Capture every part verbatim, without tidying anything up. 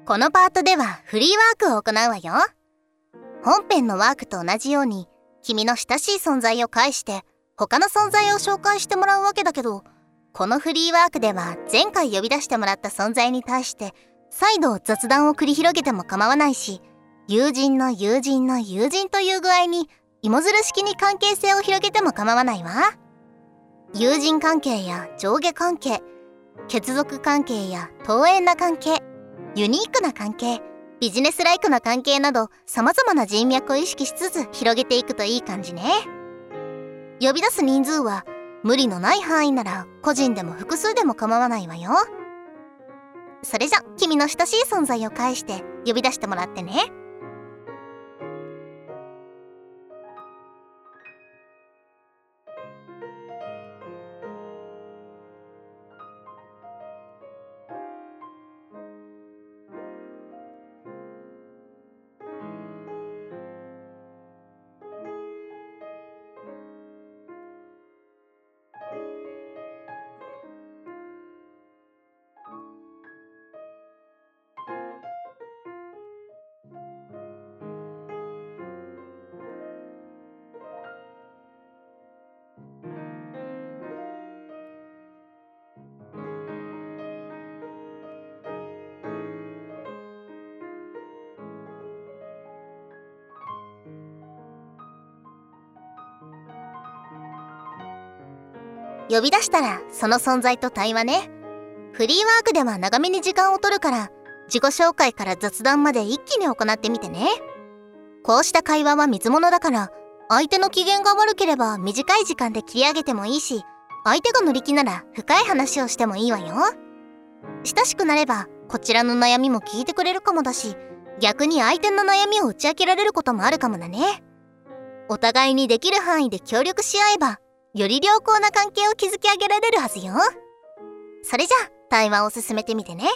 このパートではフリーワークを行うわよ。本編のワークと同じように君の親しい存在を介して他の存在を紹介してもらうわけだけど、このフリーワークでは前回呼び出してもらった存在に対して再度雑談を繰り広げても構わないし、友人の友人の友人という具合に芋づる式に関係性を広げても構わないわ。友人関係や上下関係、血族関係や遠縁な関係、ユニークな関係、ビジネスライクな関係など様々な人脈を意識しつつ広げていくといい感じね。呼び出す人数は無理のない範囲なら個人でも複数でも構わないわよ。それじゃ君の親しい存在を介して呼び出してもらってね。呼び出したらその存在と対話ね。フリーワークでは長めに時間を取るから自己紹介から雑談まで一気に行ってみてね。こうした会話は水物だから相手の機嫌が悪ければ短い時間で切り上げてもいいし、相手が乗り気なら深い話をしてもいいわよ。親しくなればこちらの悩みも聞いてくれるかもだし、逆に相手の悩みを打ち明けられることもあるかもだね。お互いにできる範囲で協力し合えばより良好な関係を築き上げられるはずよ。それじゃあ対話を進めてみてね。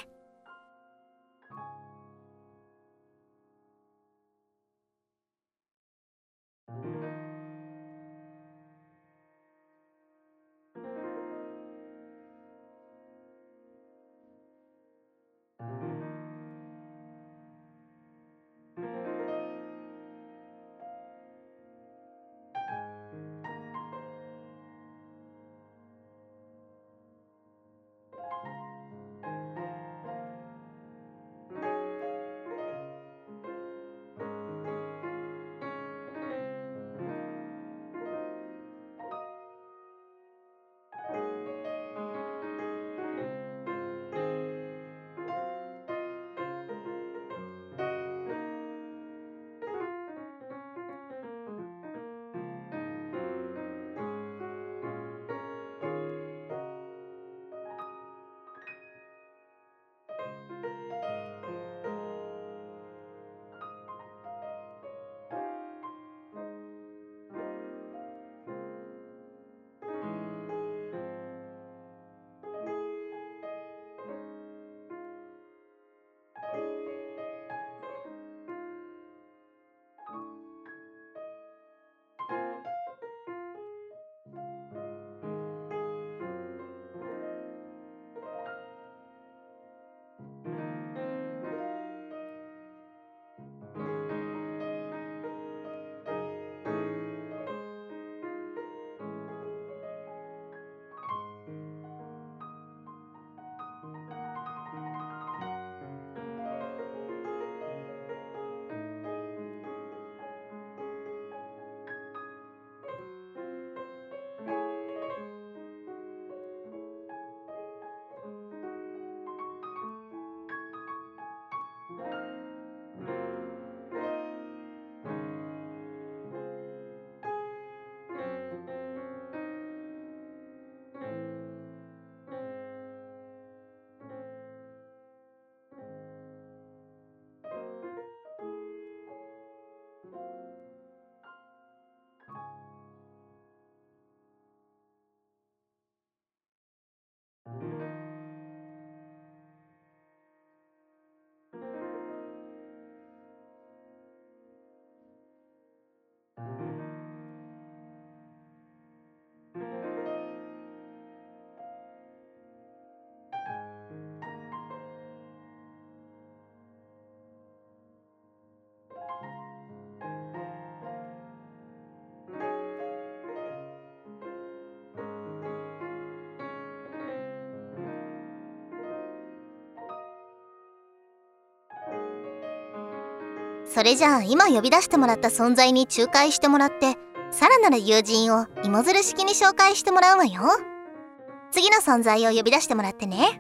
それじゃあ今呼び出してもらった存在に仲介してもらって、さらなる友人を芋づる式に紹介してもらうわよ。次の存在を呼び出してもらってね。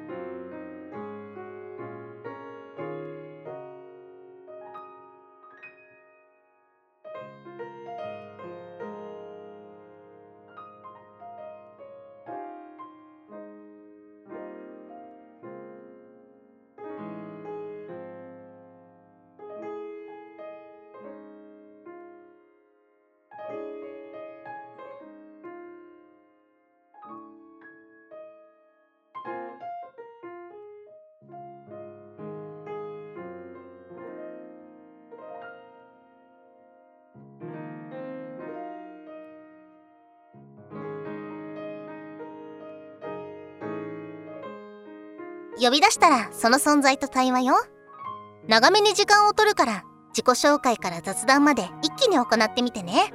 呼び出したらその存在と対話よ。長めに時間を取るから自己紹介から雑談まで一気に行ってみてね。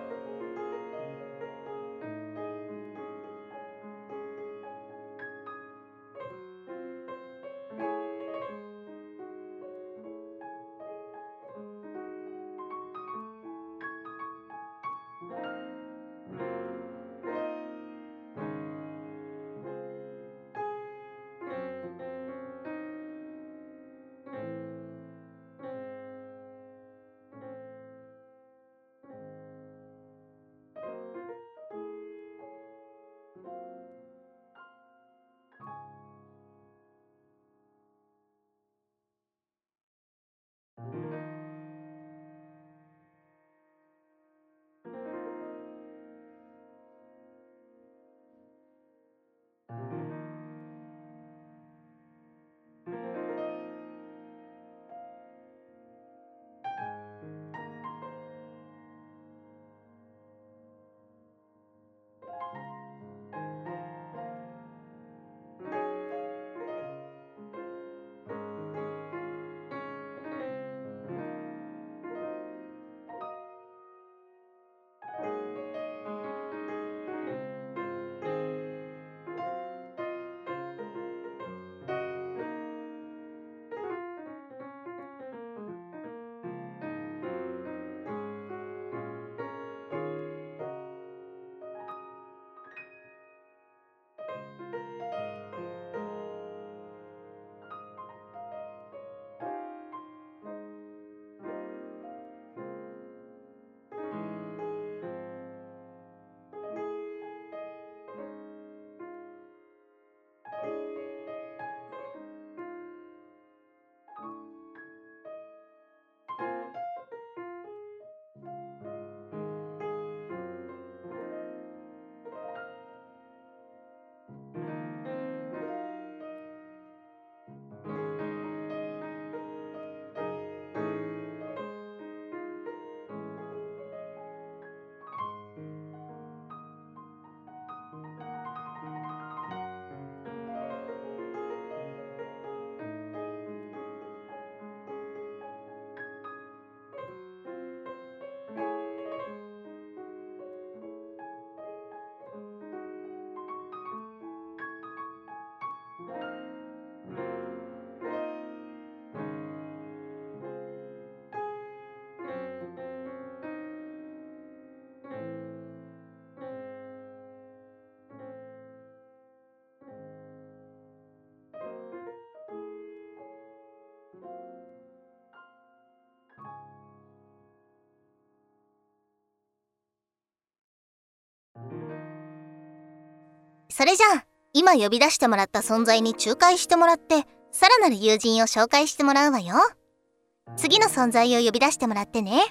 それじゃあ今呼び出してもらった存在に仲介してもらって、さらなる友人を紹介してもらうわよ。次の存在を呼び出してもらってね。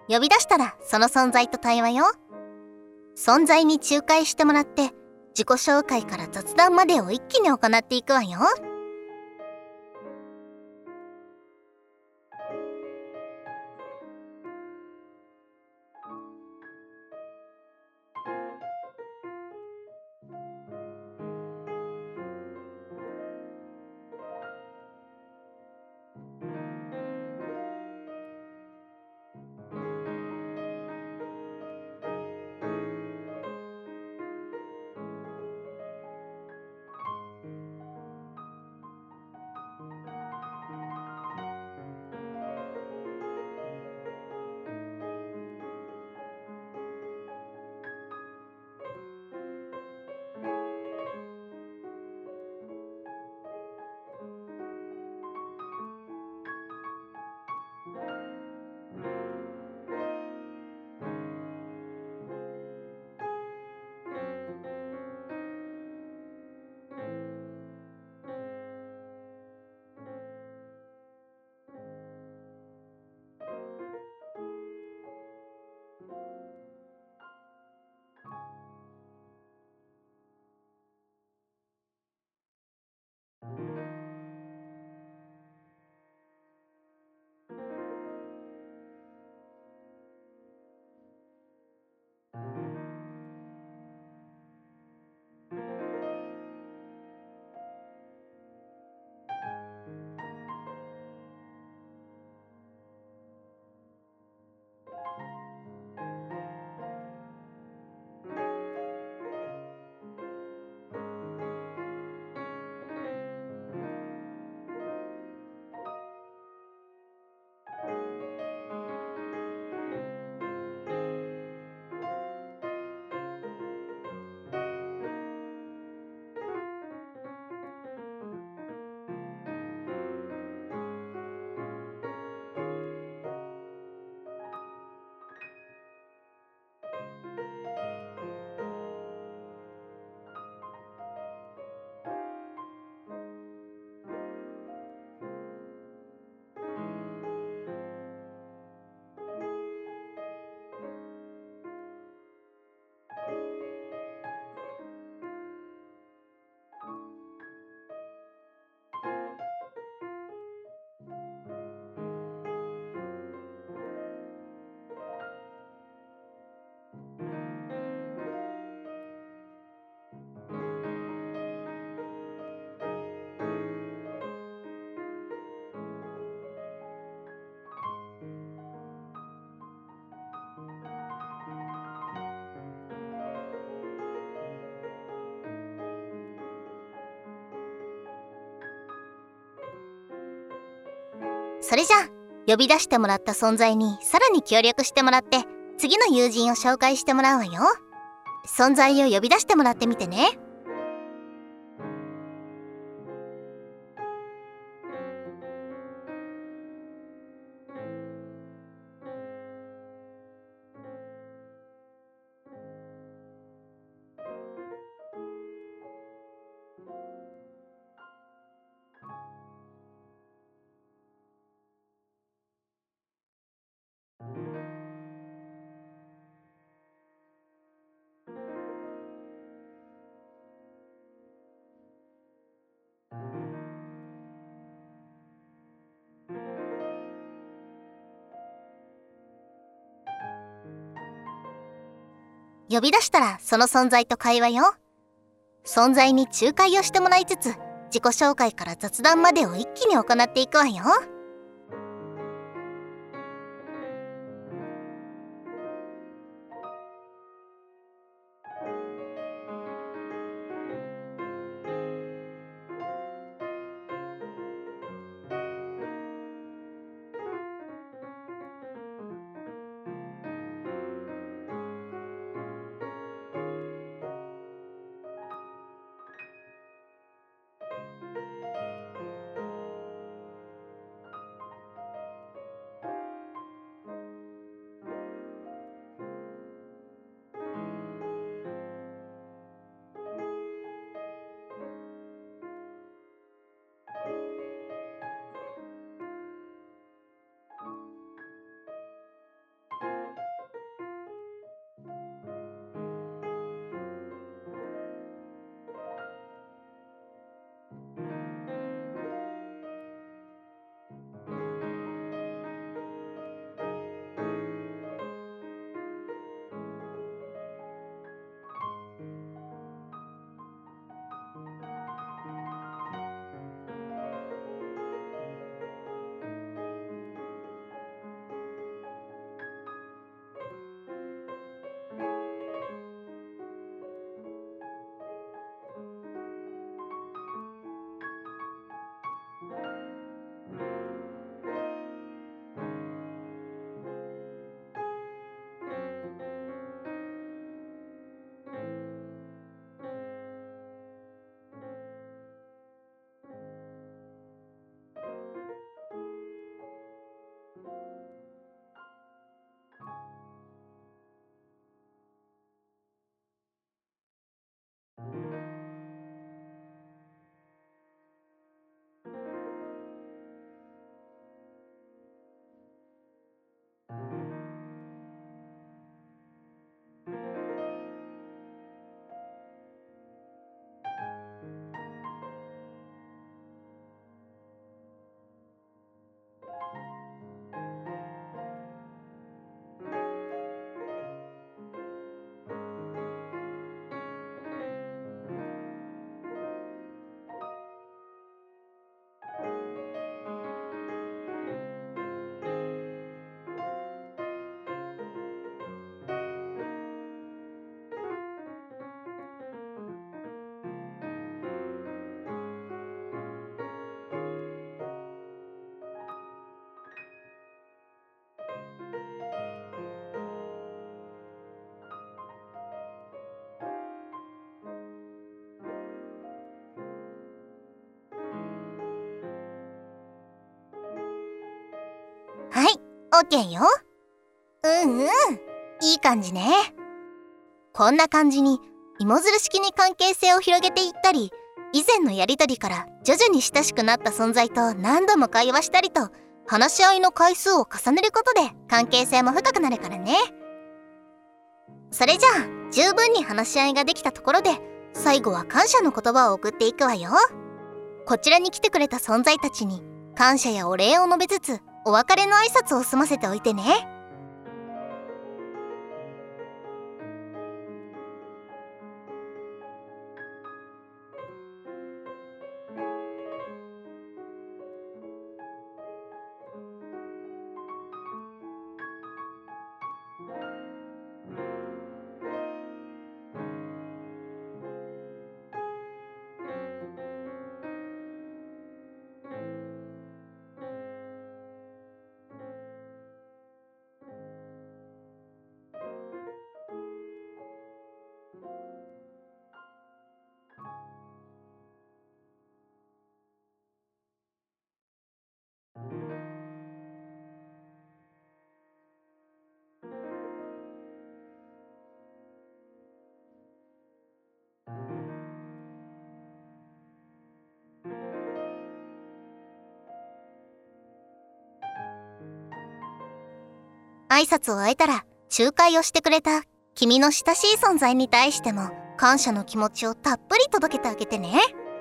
呼び出したらその存在と対話よ。存在に仲介してもらって自己紹介から雑談までを一気に行っていくわよ。それじゃあ呼び出してもらった存在にさらに協力してもらって次の友人を紹介してもらうわよ。存在を呼び出してもらってみてね。呼び出したらその存在と会話よ。存在に仲介をしてもらいつつ自己紹介から雑談までを一気に行っていくわよ。 OK よ。うんうん、いい感じね。こんな感じに芋づる式に関係性を広げていったり、以前のやりとりから徐々に親しくなった存在と何度も会話したりと、話し合いの回数を重ねることで関係性も深くなるからね。それじゃあ十分に話し合いができたところで、最後は感謝の言葉を送っていくわよ。こちらに来てくれた存在たちに感謝やお礼を述べつつ、お別れの挨拶を済ませておいてね。挨拶を終えたら、仲介をしてくれた君の親しい存在に対しても感謝の気持ちをたっぷり届けてあげてね。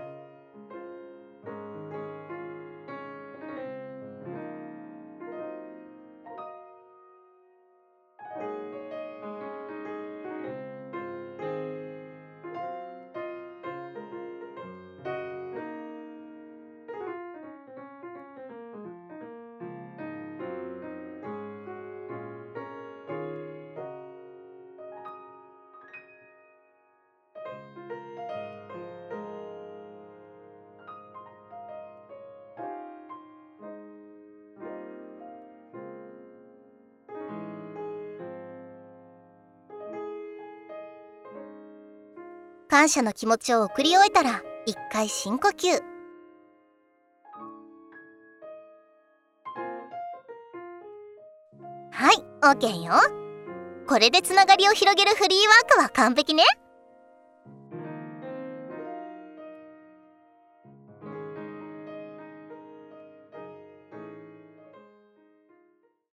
感謝の気持ちを送り終えたら、一回深呼吸。はい、 OK よ。これでつながりを広げるフリーワークは完璧ね。